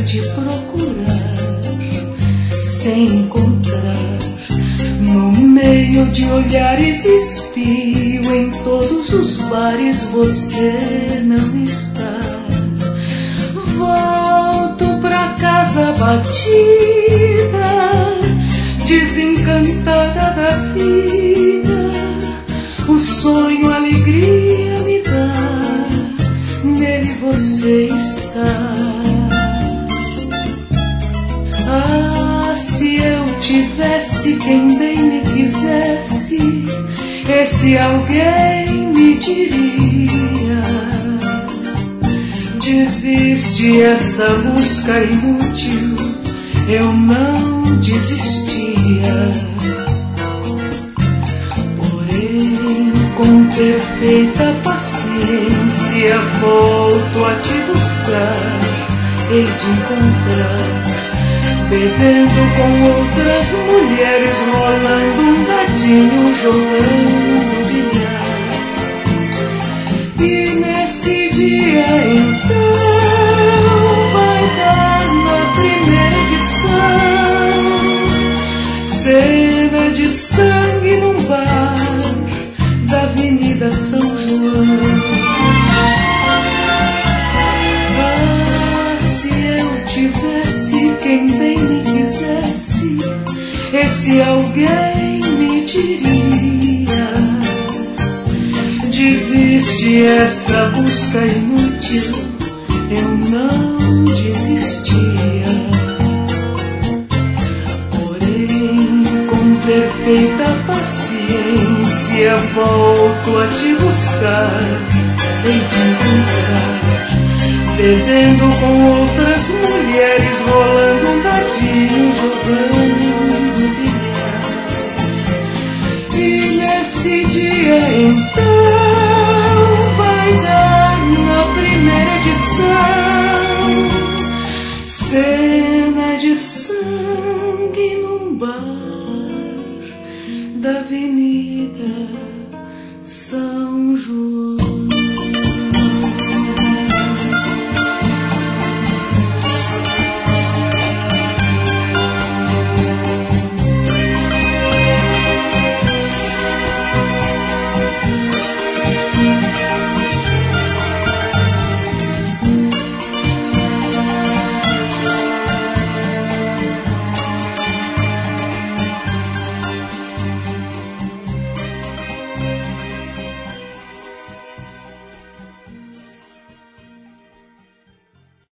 te procurar sem encontrar. No meio de olhares espio, em todos os bares você não está. Volto pra casa batida, desencantada da vida. O sonho, a alegria me dá, nele você está. Ah, se eu tivesse quem bem me quisesse, esse alguém me diria: desiste, essa busca inútil. Eu não desistia. Porém, com perfeita paciência, volto a te buscar, hei de encontrar, bebendo com outras mulheres, rolando um dadinho, jogando bilhar. E nesse dia então vai dar na primeira edição, cena de sangue num bar da Avenida São João. Ah, se eu tivesse quem bem me quisesse, esse alguém me diria: desiste, essa busca inútil. Eu não desistia. Porém, com perfeita paciência, volto a te buscar, hei de encontrar, bebendo com outras mulheres, rolando um dadinho, jogando bilhar. E nesse dia então vai dar na primeira edição, cena de sangue num bar da Avenida